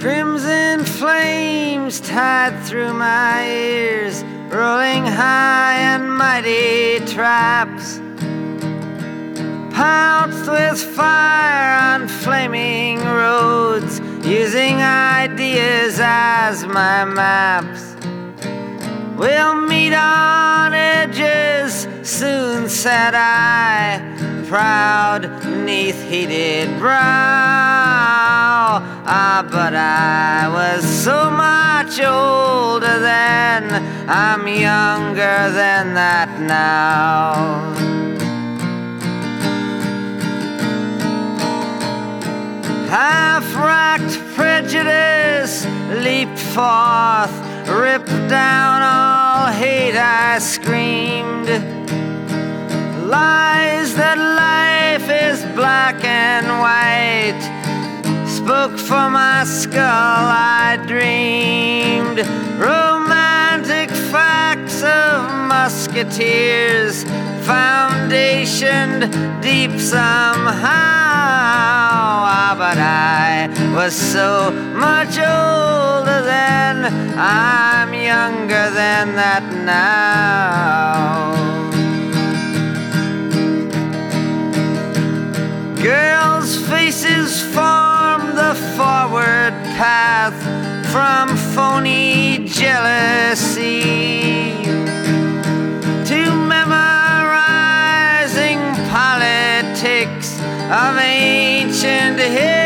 Crimson flames tied through my ears, rolling high and mighty traps, pounced with fire on flaming roads, using ideas as my maps. We'll meet on edges soon, said I, proud neath heated brow. But I was so much older then, I'm younger than that now. Half-racked prejudice leaped forth, ripped down all hate, I screamed. Lies that life is black and white spoke from my skull, I dreamed. Romantic facts of musketeers, foundationed deep somehow. But I was so much older then, I'm younger than that now. Girls' faces form the forward path from phony jealousy to memorizing politics of ancient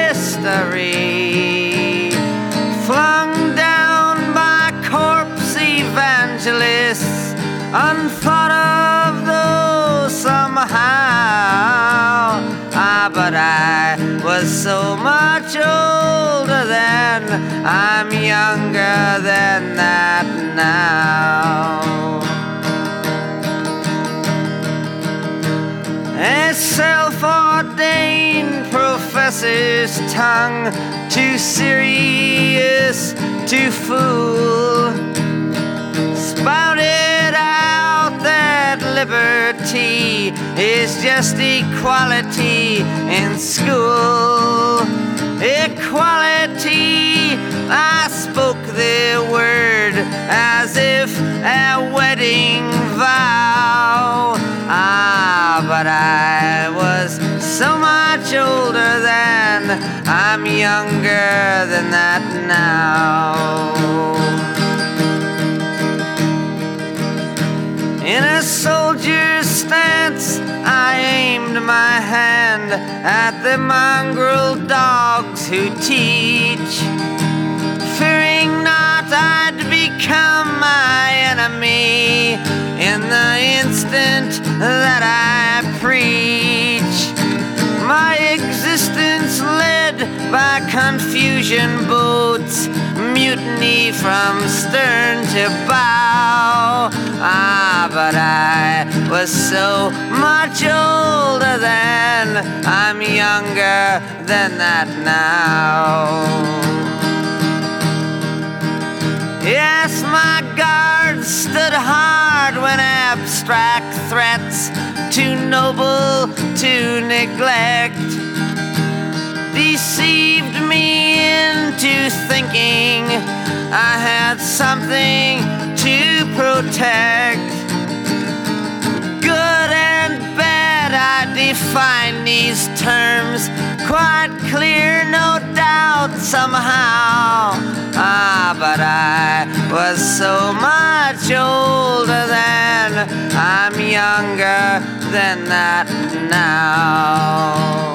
history, flung down by corpse evangelists, unthought of though somehow. But I was so much older then, I'm younger than that now. A self-ordained professor's tongue, too serious to fool, spouted out that liberty is just equality in school. Equality, I spoke the word as if a wedding vow. But I was so much older then, I'm younger than that now. In a soldier's stance, I aimed my hand at the mongrel dogs who teach, fearing not I'd become my enemy in the instant that I preach. My existence led by confusion boats, mutiny from stern to bow. But I was so much older then, I'm younger than that now. Yes, my guard stood hard when abstract threats, too noble to neglect, deceived me into thinking I had something to protect. Good and bad, I define these terms quite clear, no doubt somehow. But I was so much older then, I'm younger than that now.